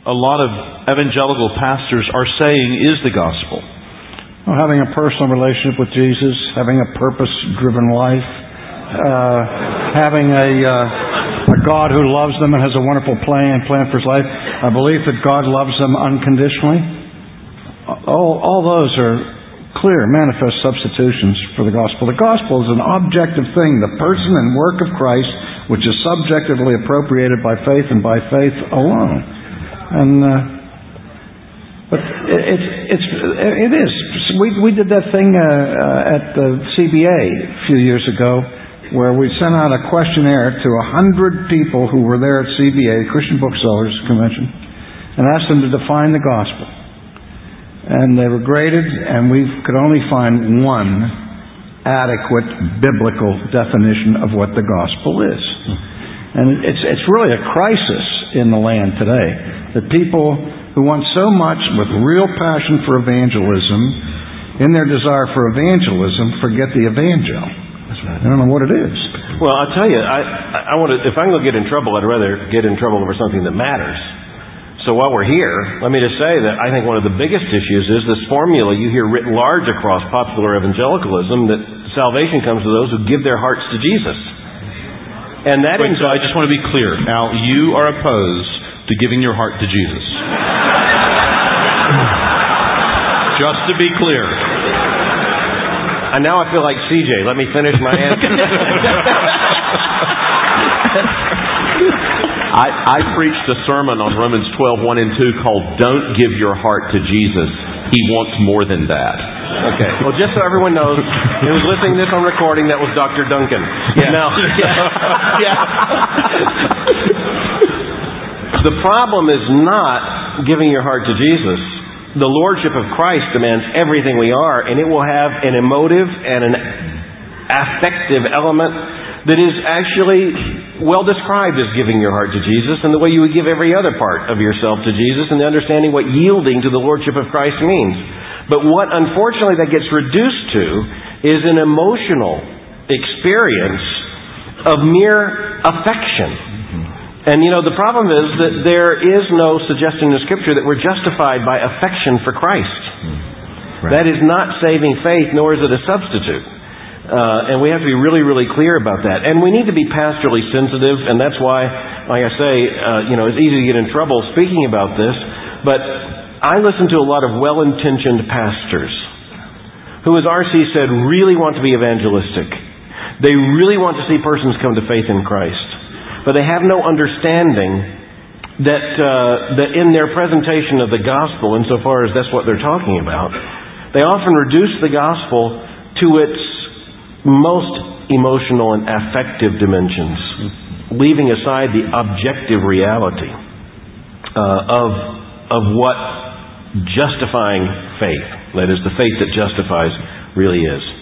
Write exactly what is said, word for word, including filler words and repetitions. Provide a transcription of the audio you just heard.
a lot of evangelical pastors are saying is the gospel? Well, having a personal relationship with Jesus, having a purpose-driven life, uh, having a, uh, a God who loves them and has a wonderful plan, plan for his life, a belief that God loves them unconditionally. All, all those are clear, manifest substitutions for the gospel. The gospel is an objective thing, the person and work of Christ, which is subjectively appropriated by faith and by faith alone. And uh, but it, it's it's it is. We we did that thing uh, uh, at the C B A a few years ago, where we sent out a questionnaire to a hundred people who were there at C B A, Christian Booksellers Convention, and asked them to define the gospel. And they were graded, and we could only find one adequate biblical definition of what the gospel is. And it's it's really a crisis in the land today that people who want so much with real passion for evangelism, in their desire for evangelism, forget the evangel. That's right. I don't know what it is. Well, I'll tell you, I I want to. If I'm going to get in trouble, I'd rather get in trouble over something that matters. So while we're here, let me just say that I think one of the biggest issues is this formula you hear written large across popular evangelicalism that salvation comes to those who give their hearts to Jesus. And that Wait, so I just want to be clear. Al, you are opposed to giving your heart to Jesus. Just to be clear. And now I feel like C J. Let me finish my answer. I, I preached a sermon on Romans twelve, one and two called Don't Give Your Heart to Jesus. He wants more than that. Okay. Well, just so everyone knows, who was listening to this on recording, that was Doctor Duncan. Yeah. Now, yeah. yeah. The problem is not giving your heart to Jesus. The Lordship of Christ demands everything we are, and it will have an emotive and an affective element that is actually well described as giving your heart to Jesus, and the way you would give every other part of yourself to Jesus, and the understanding what yielding to the Lordship of Christ means. But what unfortunately that gets reduced to is an emotional experience of mere affection. And you know, the problem is that there is no suggestion in the Scripture that we're justified by affection for Christ. Right. That is not saving faith, nor is it a substitute. Uh, and we have to be really, really clear about that. And we need to be pastorally sensitive, and that's why, like I say, uh, you know, it's easy to get in trouble speaking about this. But I listen to a lot of well-intentioned pastors who, as R C said, really want to be evangelistic. They really want to see persons come to faith in Christ. But they have no understanding that uh, that in their presentation of the gospel, insofar as that's what they're talking about, they often reduce the gospel to its most emotional and affective dimensions, leaving aside the objective reality uh, of of what justifying faith, that is, the faith that justifies, really is.